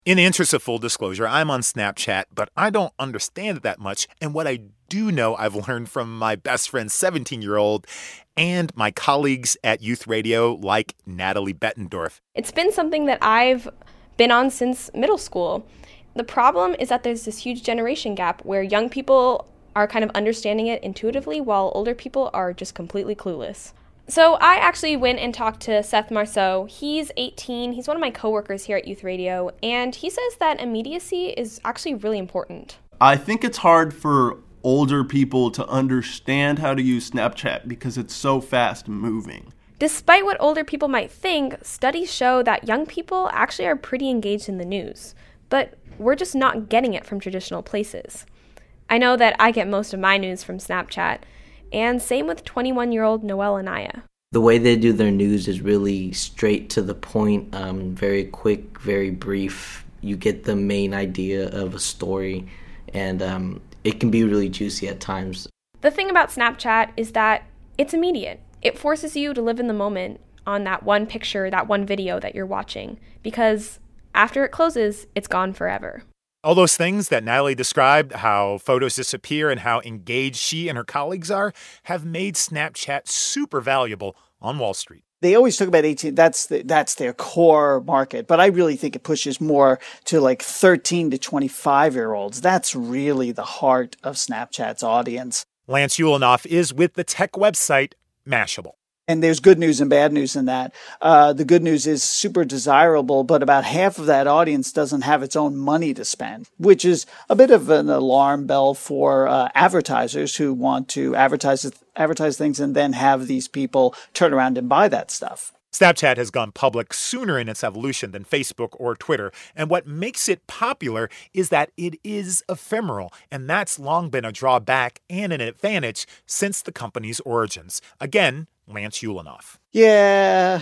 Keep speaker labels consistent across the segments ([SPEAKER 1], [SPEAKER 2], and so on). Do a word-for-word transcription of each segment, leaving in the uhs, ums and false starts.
[SPEAKER 1] In the interest of full disclosure, I'm on Snapchat, but I don't understand it that much. And what I do know, I've learned from my best friend's seventeen-year-old and my colleagues at Youth Radio like Natalie Bettendorf.
[SPEAKER 2] It's been something that I've been on since middle school. The problem is that there's this huge generation gap where young people are kind of understanding it intuitively while older people are just completely clueless. So I actually went and talked to Seth Marceau. He's eighteen. He's one of my coworkers here at Youth Radio, and he says that immediacy is actually really important.
[SPEAKER 3] I think it's hard for older people to understand how to use Snapchat because it's so fast moving.
[SPEAKER 2] Despite what older people might think, studies show that young people actually are pretty engaged in the news, but we're just not getting it from traditional places. I know that I get most of my news from Snapchat, and same with twenty-one-year-old Noel Anaya.
[SPEAKER 4] The way they do their news is really straight to the point, um, very quick, very brief. You get the main idea of a story, and um, it can be really juicy at times.
[SPEAKER 2] The thing about Snapchat is that it's immediate. It forces you to live in the moment on that one picture, that one video that you're watching, because after it closes, it's gone forever.
[SPEAKER 1] All those things that Natalie described, how photos disappear and how engaged she and her colleagues are, have made Snapchat super valuable on Wall Street.
[SPEAKER 5] They always talk about eighteen. That's the, that's their core market. But I really think it pushes more to like thirteen to twenty-five year olds. That's really the heart of Snapchat's audience.
[SPEAKER 1] Lance Ulanoff is with the tech website Mashable.
[SPEAKER 5] And there's good news and bad news in that. Uh, the good news is super desirable, but about half of that audience doesn't have its own money to spend, which is a bit of an alarm bell for uh, advertisers who want to advertise advertise things and then have these people turn around and buy that stuff.
[SPEAKER 1] Snapchat has gone public sooner in its evolution than Facebook or Twitter, and what makes it popular is that it is ephemeral, and that's long been a drawback and an advantage since the company's origins. Again, Lance Ulanoff.
[SPEAKER 5] Yeah.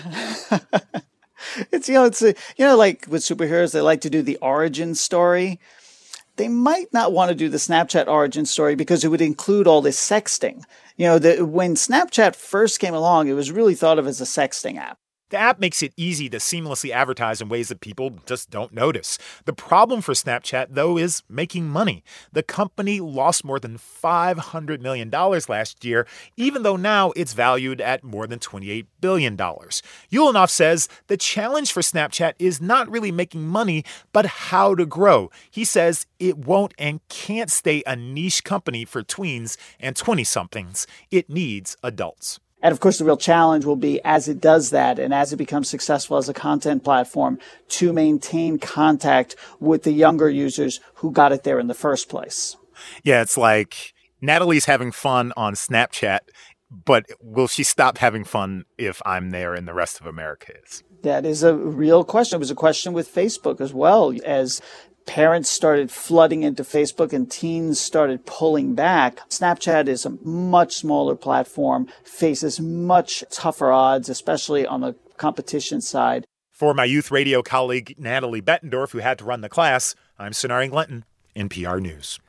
[SPEAKER 5] it's, you know, it's, a, you know, like with superheroes, they like to do the origin story. They might not want to do the Snapchat origin story because it would include all this sexting. You know, the, when Snapchat first came along, it was really thought of as a sexting app.
[SPEAKER 1] The app makes it easy to seamlessly advertise in ways that people just don't notice. The problem for Snapchat, though, is making money. The company lost more than five hundred million dollars last year, even though now it's valued at more than twenty-eight billion dollars. Ulanoff says the challenge for Snapchat is not really making money, but how to grow. He says it won't and can't stay a niche company for tweens and twenty-somethings. It needs adults.
[SPEAKER 5] And of course, the real challenge will be as it does that and as it becomes successful as a content platform to maintain contact with the younger users who got it there in the first place.
[SPEAKER 1] Yeah, it's like Natalie's having fun on Snapchat, but will she stop having fun if I'm there and the rest of America is?
[SPEAKER 5] That is a real question. It was a question with Facebook as well. As parents started flooding into Facebook and teens started pulling back, Snapchat is a much smaller platform, faces much tougher odds, especially on the competition side.
[SPEAKER 1] For my Youth Radio colleague, Natalie Bettendorf, who had to run the class, I'm Sonari Glinton, N P R News.